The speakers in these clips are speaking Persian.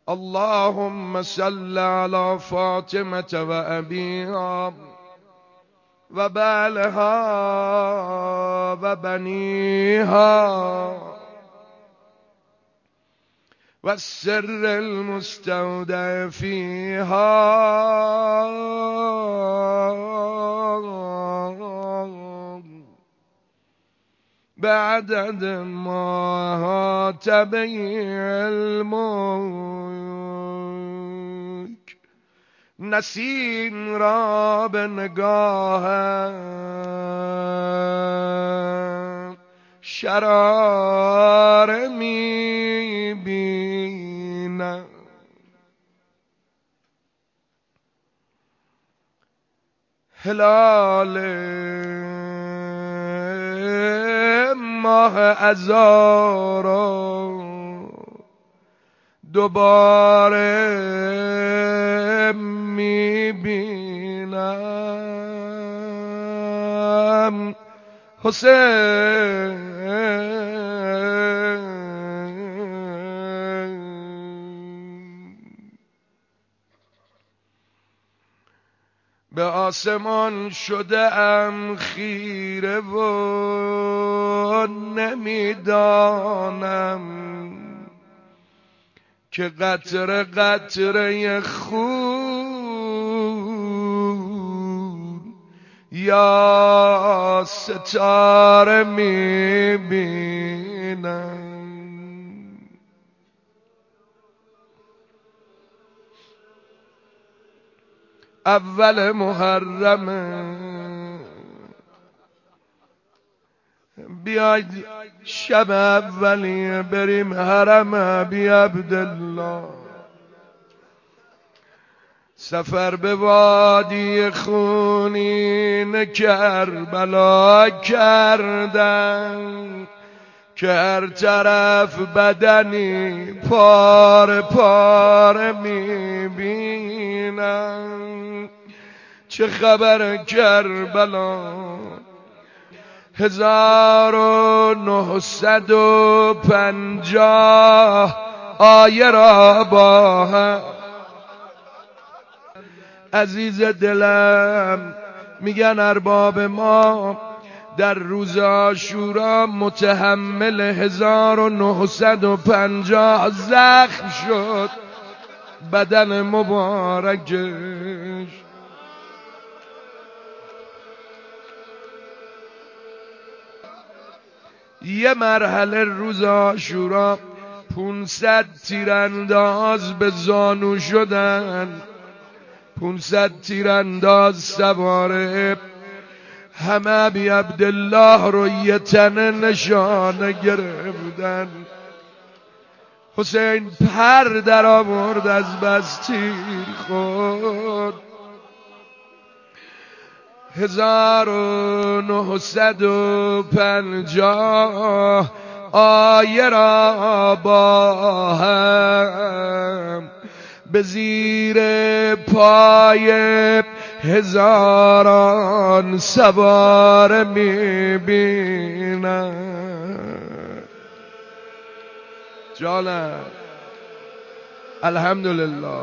اللهم صل على فاطمة وأبيها وبالها وبنيها والسر المستودع فيها بعدد ما تبيع الملك. نسیم را به نگاه شرار می بینم. هلال ماه عذار دوباره میبینم. حسین به آسمان شده ام خیره و نمیدانم که قطره قطره خون یا ستاره میبینم. اول محرم بیاید شب اولی بریم حرم ابی عبدالله. سفر به وادی خونین کربلا کردن که هر طرف بدنی پاره پاره میبینن. چه خبر کربلا 1950 آیه را با هم. عزیز دلم میگن ارباب ما در روز عاشورا متحمل 1950 زخم شد بدن مبارکش. یه مرحله روز عاشورا 500 تیرانداز به زانو شدن، 500 تیرانداز سواره همه ابی عبدالله رو یه تنه نشانه گرفتن. حسین پر در آورد از بس تیر خود. 1950 آیه را با هم به زیر پای هزاران سوار میبینم. جانم الحمدلله.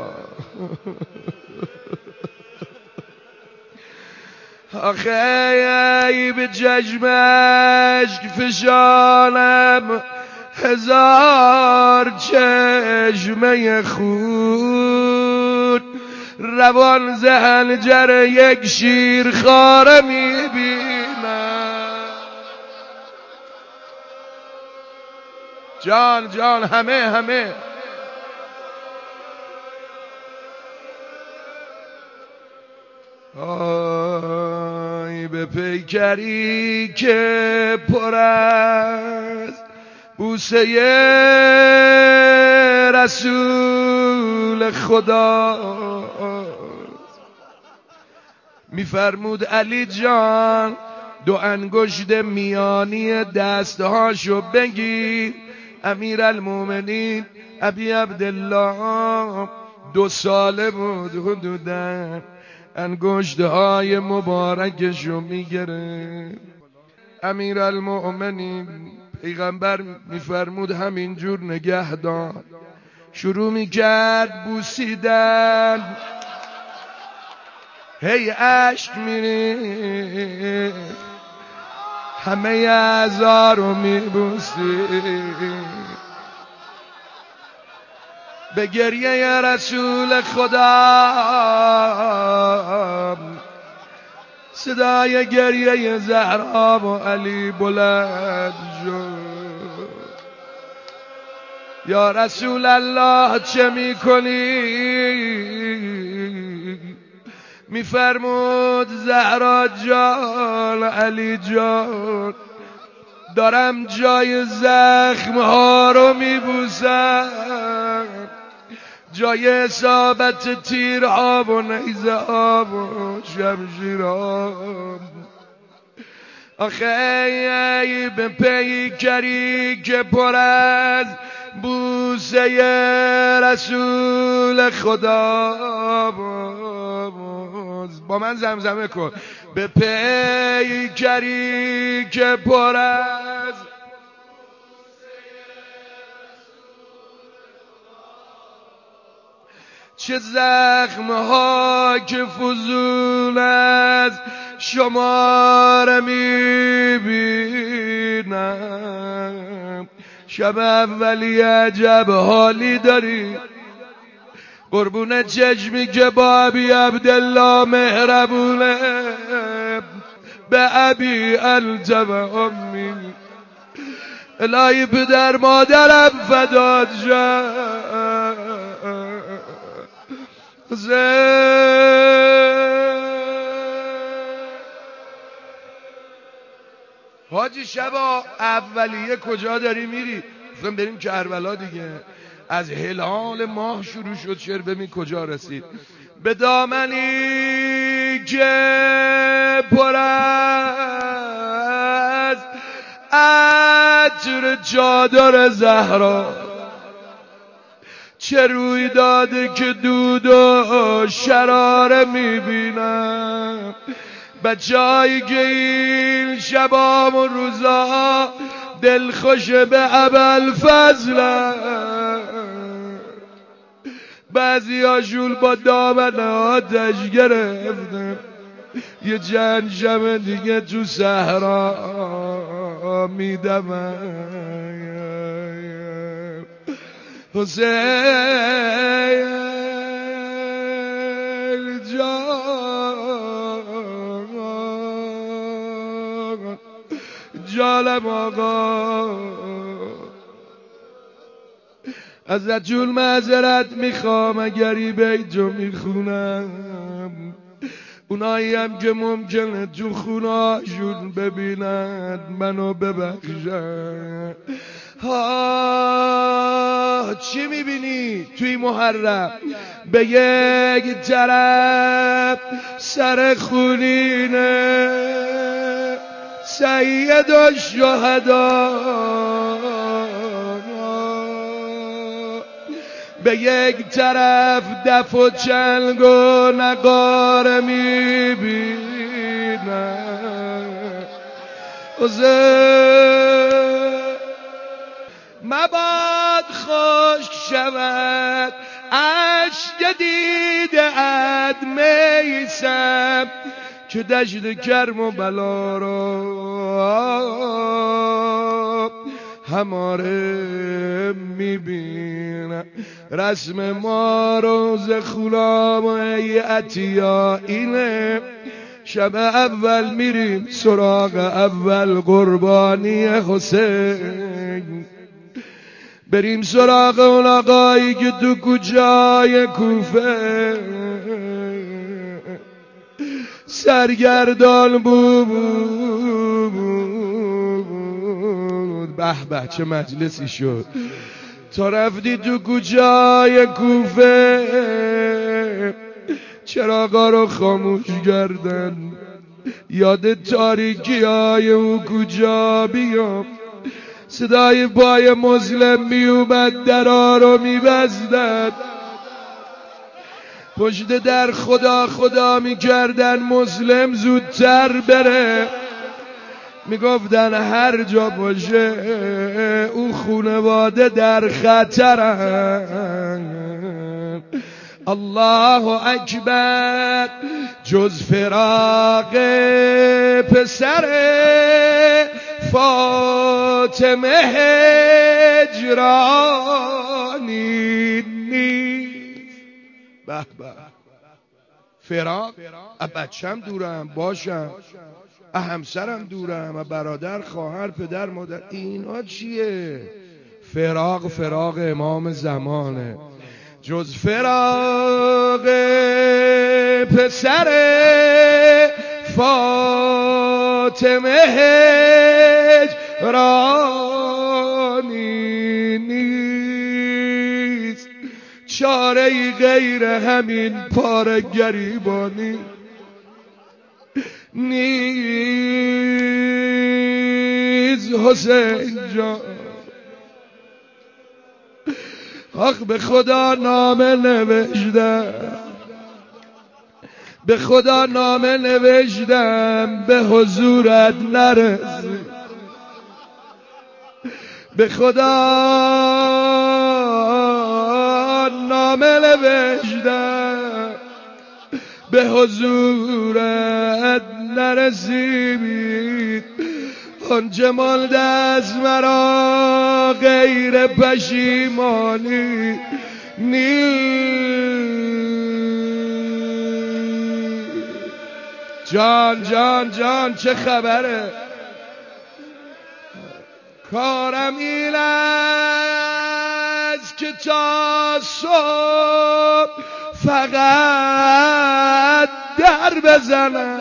آخه ای به چشمش فشانم 1000 چشمه خون. روان ز حنجر یک شیرخواره میبینم. جان جان همه آی به پیکری که پر از بوسه رسول خدا. میفرمود علی جان 2 انگشت میانی دستهاشو بگیر. امیرالمومنین ابی عبدالله 2 ساله بود حدوداً. انگشت‌های مبارکشو میگره. امیرالمؤمنین پیغمبر میفرمود همینجور نگه دار. شروع میکرد بوسیدن، هی عشق میری همه اعضا رو میبوسی. به گریه رسول خدا صدای گریه زهرا و علی بلند شد. یا رسول الله چه میکنی؟ میفرمود زهرا جان، علی جان، دارم جای زخم ها رو میبوسم، جای اصابت تیرها و نیزه ها و شمشیرها. آخه ای به پیکری که پر از بوسه رسول خدا، با من زمزمه کن. به پیکری که پر از چه زخم ها که فضول از شمار میبینم. شب اولی عجب حالی داری، قربون چشمی که با ابی عبدالله مهربونه. به ابی انت و امی، الهی پدر مادرم فدات شد. حاجی شبا اولیه کجا داری میری؟ گفتم بریم کربلا دیگه. از هلال ماه شروع شد شعر، ببین کجا رسید. به دامنی که پر از عطر چادر زهرا، چه روی داده که دود و شراره میبینم. بچه‌هایی که این شبام و روزا دلخوش به ابوالفضل، بعضی هاشون با دامن آتش گرفته، یه چند شب دیگه تو صحرا میدمن. حسین جانم آقا، ازت جون معذرت میخوام اگری بیتو میخونم. اونایی هم که ممکنه تو خونهاشون ببینن منو ببخشن. چی میبینی توی محرم؟ به یک طرف سر خونینه سید الشهدا، به یک طرف دف و چنگ و نقاره میبینم. مباد خشک شود اشک دیده ات میسم، که دشت کرم و بلا را هماره میبینم. رسم ما روز خونام و ای عطیا اینه، شب اول میریم سراغ اول قربانی حسین. بریم سراغ اون آقایی که تو کوچه‌های کوفه سرگردان بود. به به چه مجلسی شد. تا رفتی تو کوچه‌های کوفه چراغا رو خاموش کردن، یاد تاریکی های او کجا بیام. صدای پای مسلم میومد، درا رو میبستن، پشت در خدا خدا میکردن مسلم زودتر بره. میگفتن هر جا باشه او خونواده در خطرن. الله اکبر. جز فراق پسر فاطمه هجرانی نیست. به به. فراق. بچم دورم باشم، همسرم دورم، برادر، خواهر، پدر، مادر، اینا چیه؟ فراق فراق امام زمانه. جز فراق پسر فاطمه هجرانی نیست. چاره ای غیر همین پاره گریبانی نیز. حسین جان آخ به خدا نامه نوشتم، به خدا نامه نوشتم به حضورت نرسی، به خدا نامه نوشتم به حضورت نرسید. آنچه مانده از مرا غیر پشیمانی نیست. جان جان جان چه خبره؟ کارم این است که تا صبح فقط در بزنم،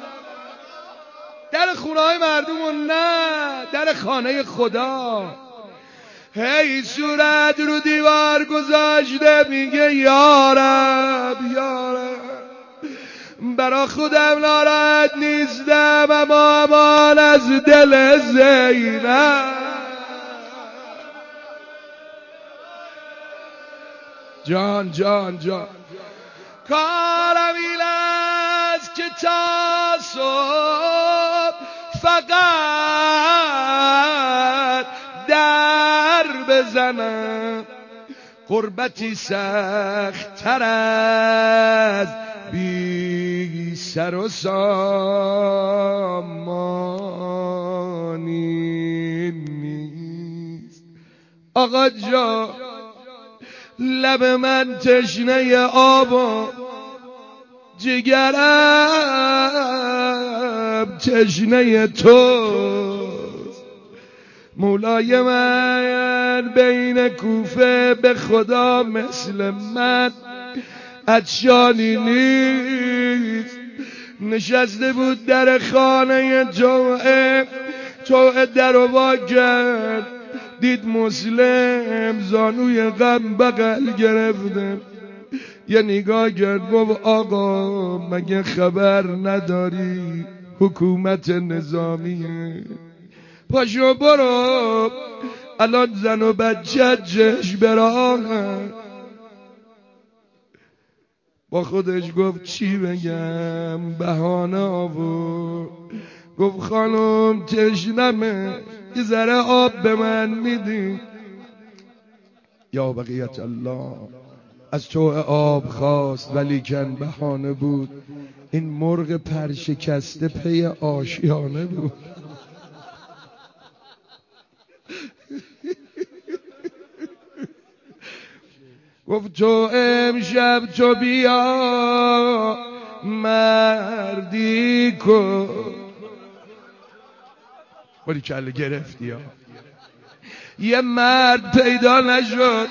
در خونه های مردم و نه در خانه خدا. هی صورت رو دیوار گذاشته میگه یارب یارب، برا خودم ناراحت نیستم اما امان از دل زینب. جان جان جان کارم این است که تا صبح فقط در بزنم، غربتی سخت‌تر از بی سر و سامانی نیست. آقا جا لب من تشنه آب و جگرم تشنه توست. مولای من بین کوفه به خدا مثل من عطشانی نیست. نشسته بود در خانه توعه در و وا کرد، دید مسلم زانوی غم بغل گرفته، یه نگاه کرد گفت آقا مگه خبر نداری حکومت نظامیه؟ پاشو برو الان زن و بچه جشن براغن. با خودش گفت چی بگم؟ بهانه آورد گفت خانم تشنمه، یه ذره آب به من میدی؟ یا بقیت الله از تو آب خواست ولیکن بهانه بود، این مرغ پرشکسته پی آشیانه بود. گفت تو امشب تو بیا مردی کن. باری کله گرفتی ها. یه مرد پیدا نشد.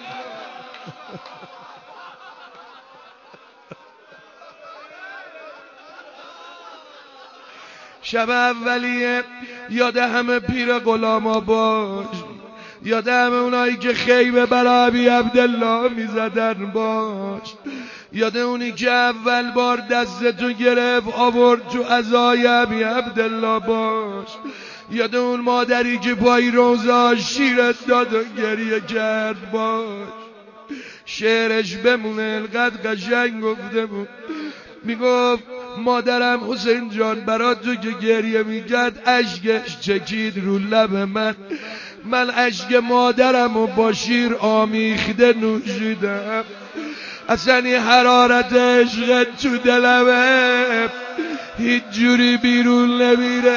شب اولیه یاد همه پیر غلاما باش، یاد همه اونایی که خیمه برای ابی عبدالله میزدن باش، یاد اونی که اول بار دستتو گرفت آورد تو عزای ابی عبدالله باش، یاد اون مادری که پای روزا شیرت داد و گریه کرد باش. شعرش بمونه، القدر قشنگ گفته بود، میگفت مادرم حسین جان برا تو که گریه میکرد اشکش چکید رو لب من اشک مادرم و با شیر آمیخته نوشیدم. اصلا این حرارت عشق تو دلمه هیچ جوری بیرون نمیره.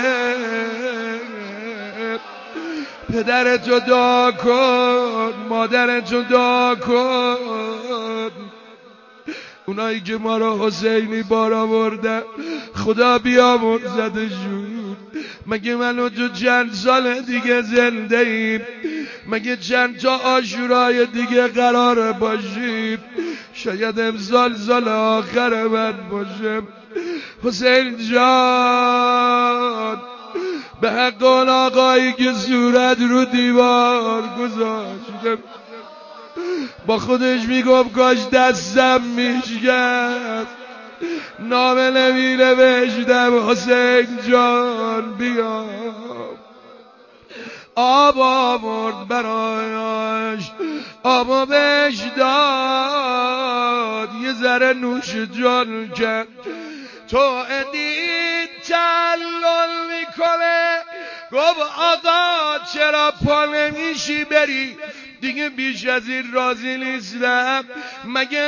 پدرتو دعا کن، مادرتو دعا کن. اونایی که ما رو حسینی بار آوردن خدا بیامرزدشون. مگه منو تو چند سال دیگه زنده ایم؟ مگه چند تا عاشورای دیگه قرار باشیم؟ شاید امسال سال آخر من باشه. حسین جان به حق اون آقایی که صورت رو دیوار گذاشته با خودش میگفت کاش دستم میشکست نامه نمی نوشتم حسین جان بیا. آب آورد برایش آب بهش داد یه ذره نوش جان کرد. تو ادید تعلل میکنه گفت آقا چرا پا نمیشی بری دیگه بیش از این راضی نیستم. مگه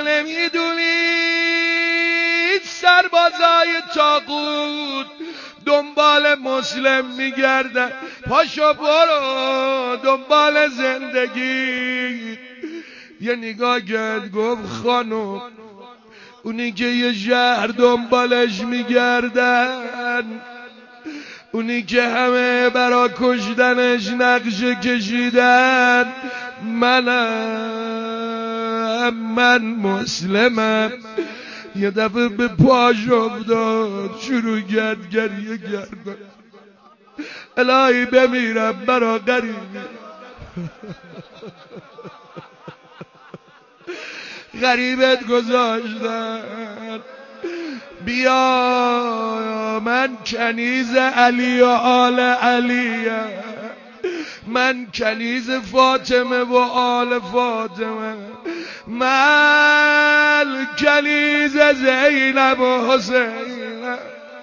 نمیدونید سربازای طاغوت دنبال مسلم میگردن؟ پاشو برو دنبال زندگی. یه نگاه کرد گفت خانم اونی که یه شهر دنبالش میگردن اونی که همه برا کشتنش نقشه کشیدن من مسلمم. یه دفعه به پاش افتاد شروع کرد گریه کردن. الهی بمیرم برا غریبی غریبت گذاشتن. بیا من کنیز علی و آل علیه من کنیز فاطمه و آل فاطمه من کنیز زینب و حسین.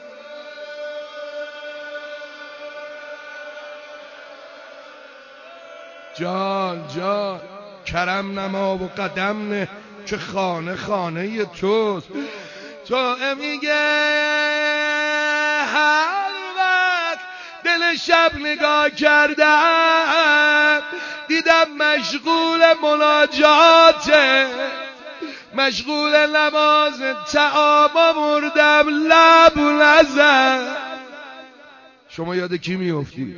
جان کرم نما و قدم نه که خانه توست. تو میگه هر وقت دل شب نگاه کردم دیدم مشغول مناجاته مشغول نماز تعام مردم لب نزن. شما یاد کی میافتی؟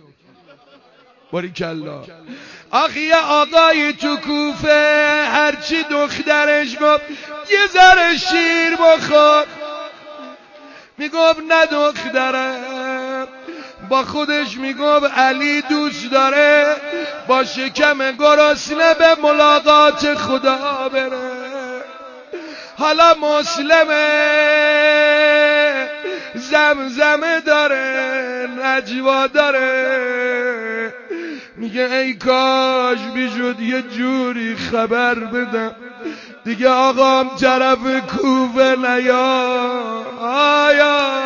باریکلا. آخی یه آقایی تو کوفه هرچی دخترش گفت یه ذره شیر بخور میگفت نه دخترم. با خودش میگفت علی دوست داره با شکم گرسنه به ملاقات خدا بره. حالا مسلمه زمزمه داره نجوا داره. میگه ای کاش میشد یه جوری خبر بدم دیگه آقام طرف کوفه نیا. آیا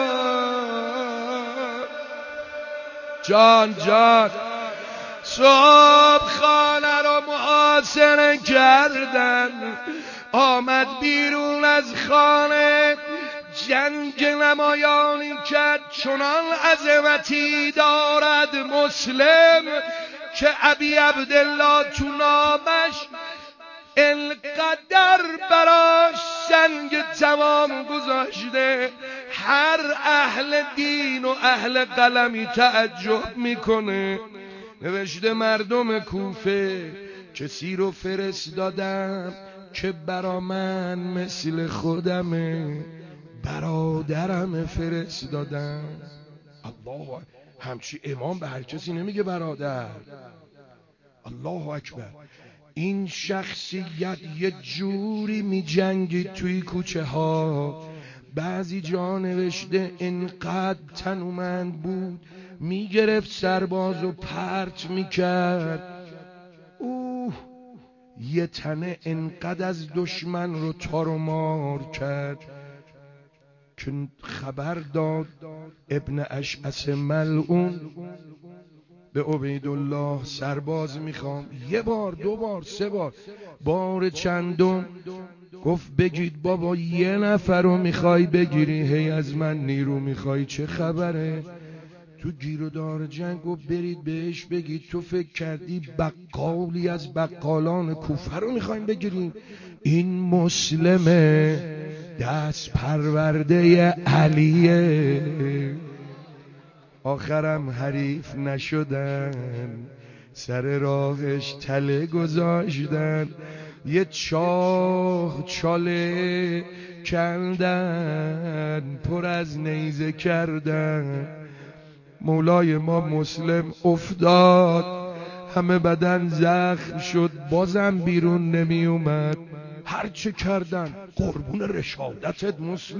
جان صبح خانه رو محاصره کردن آمد بیرون از خانه جنگ نمایانی کرد. چنان عظمتی دارد مسلم که ابی عبدالله تو نامش انقدر براش سنگ تمام گذاشته هر اهل دین و اهل قلمی تعجب میکنه. نوشته مردم کوفه کسی رو فرستادم که برا من مثل خودمه برادرم فرستادم. الله همچی امام به هر کسی نمیگه برادر. الله اکبر. این شخصیت یه جوری می جنگی توی کوچه ها. بعضی جا نوشته انقدر تنومند بود می گرفت سرباز و پرت می کرد. یه تنه انقدر از دشمن رو تار و مار کرد. که خبر داد ابن اشعث ملعون به عبیدالله سرباز میخوام. یه بار، دو بار، سه بار، بار چندم گفت بگید بابا یه نفر رو میخوای بگیری، هی از من نیرو میخوای، چه خبره؟ تو گیر و دار جنگ گفت برید بهش بگید تو فکر کردی بقالی از بقالان کوفه رو میخوایم بگیریم؟ این مسلمه دست پرورده علیه. آخرم حریف نشدن، سر راهش تله گذاشتن، یه چاله کندن، پر از نیزه کردن. مولای ما مسلم افتاد، همه بدن زخم شد، بازم بیرون نمی اومد. هرچه کردن قربون رشادتت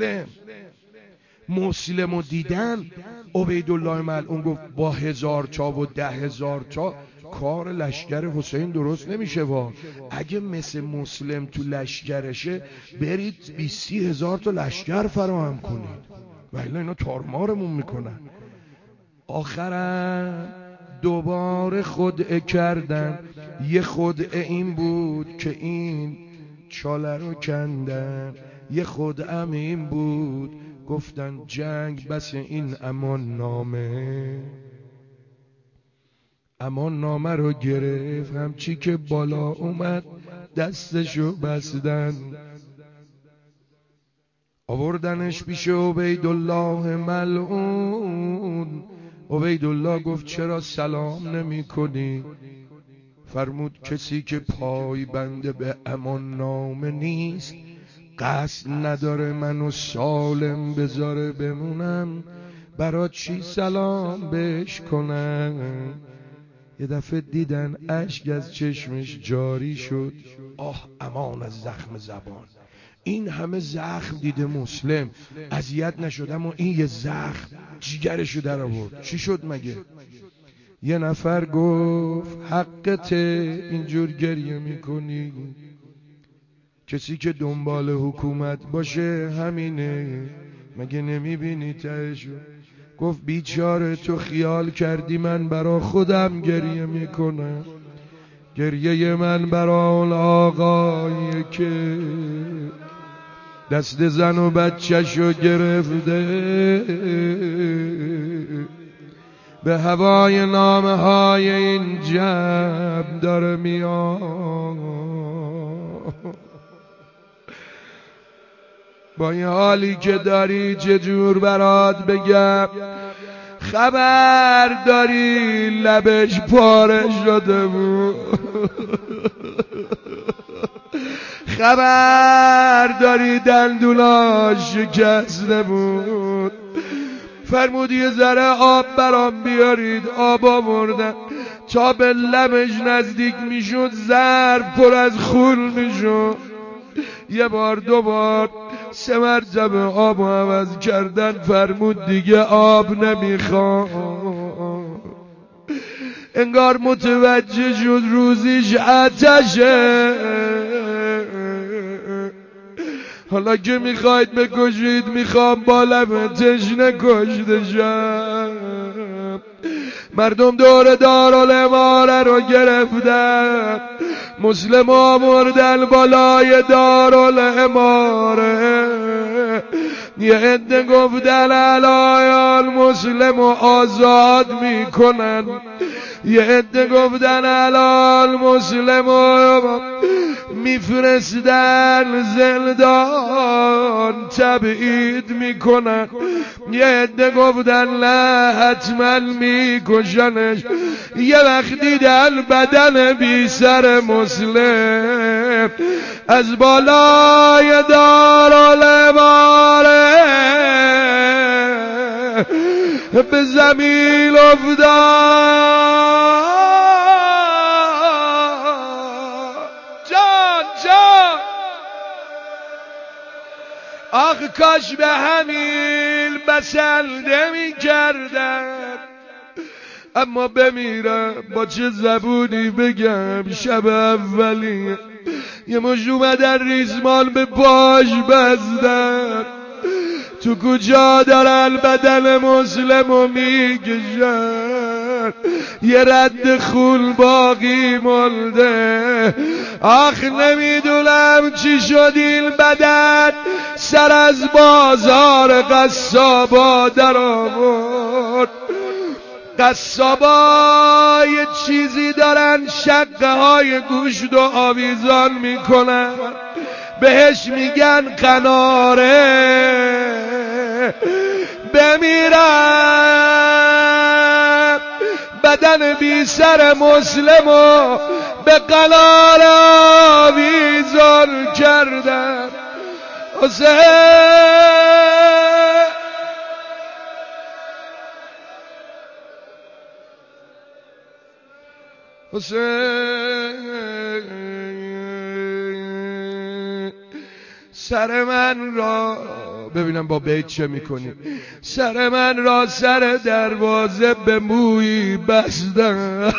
مسلم رو دیدن. عبیدالله ملعون گفت با 1000 تا و 10,000 تا کار لشکر حسین درست نمیشه. اگه مثل مسلم تو لشکرشه برید 20,000 تا لشکر فراهم کنید، ولی اینا تارمارمون میکنن. آخرم دوباره خدعه کردن. یه خدعه این بود که این چاله رو کندن، یه خدعه این بود گفتن جنگ بس این امان نامه رو گرفت، همچی که بالا اومد دستشو بستن، آوردنش پیش عبیدالله ملعون. عبیدالله گفت چرا سلام نمی کنی؟ فرمود کسی که پای بنده به امان نامه نیست، قصد نداره منو سالم بذاره بمونم، برا چی سلام بهش کنم؟ یه دفعه دیدن اشک از چشمش جاری شد. آه امان از زخم زبان. این همه زخم دیده مسلم اذیت نشد، اما این یه زخم جیگرشو در آورد. چی شد مگه؟ یه نفر گفت حقته اینجور گریه میکنی؟ کسی که دنبال حکومت باشه همینه، مگه نمیبینی تهشو؟ گفت بیچاره تو خیال کردی من برا خودم گریه میکنم؟ گریه من برا اون آقایی که دست زن و بچه‌شو گرفته، به هوای نامه های این جمع داره میاد. با این حالی که داری چجور برات بگم؟ خبر داری لبش پاره شده بود، خبر داری دندوناش شکسته بود. فرمود یه ذره آب برام بیارید. آب آوردن، تا به لبش نزدیک میشد ظرف پر از خون میشد. یه بار، دو بار، 3 مرتبه آب عوض کردن. فرمود دیگه آب نمیخوام. انگار متوجه شد روزیش آتشه. حالا که میخواید بکشید میخوام با لب تشنه کشته شم. مردم دور دارالاماره رو گرفتن، مسلم آوردن بالای دارالاماره. یه عده گفتن الان مسلم رو آزاد میکنن، یه عده گفتن الان مسلم رو میفرستن زندان تبعید میکنن، یه عده گفتن نه حتما میکشنش. یه وقت دیدن بدن بی سر مسلم از بالای دارالاماره به زمین افتاد. جان آخ کاش به همین بسنده می کردم. اما بمیرم با چه زبونی بگم؟ شب اولی یه مش اومدن ریسمان به پاش بستن، تو کجا دارن بدن مسلمو میکشن، یه رد خون باقی مونده. آخ نمیدونم چی شد این بدن سر از بازار قصابا در آورد. قصابا یه چیزی دارن شقه های گوشت و آویزان میکنن، بهش میگن قناره. بمیرم بدن بی سر مسلمو به قناره آویزان کردن. حسین سر من را ببینم با بیت چه میکنی. سر من را سر دروازه به مویی بستن.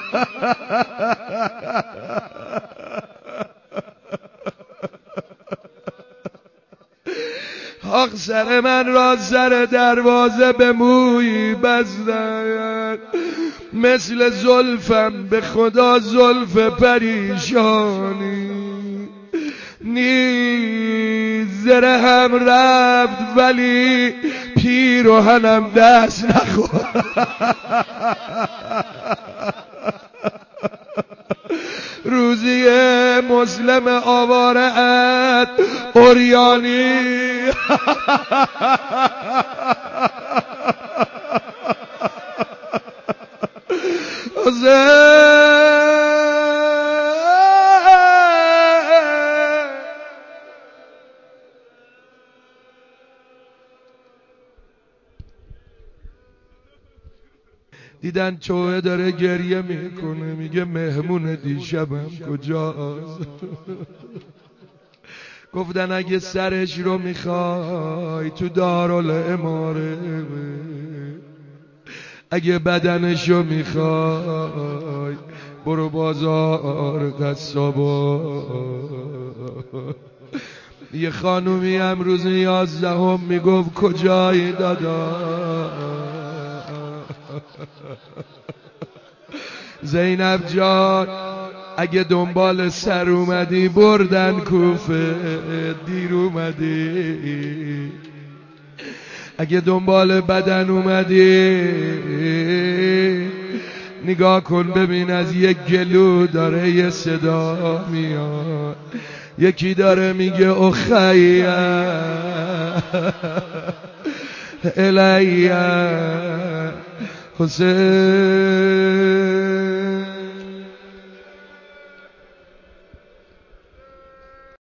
آخ سر من را سر دروازه به مویی بستن. مثل زلفم به خدا زلف پریشانی نیست. زره هم رفت ولی پیراهنم دست نخورد. روزی مسلم آواره‌ات اوریانی. دیدن چوه داره گریه میکنه، میگه مهمون دیشبم کجاست؟ گفتن اگه سرش رو میخوای تو دارالاماره، اگه بدنش رو میخوای برو بازار قصابا. یه خانومی امروز 11 میگفت کجایی دادا؟ زینب جان اگه دنبال سر اومدی بردن کوفه، دیر اومدی. اگه دنبال بدن اومدی نگاه کن ببین از یک گلو داره یه صدا میاد، یکی داره میگه اخیه الیه. حسین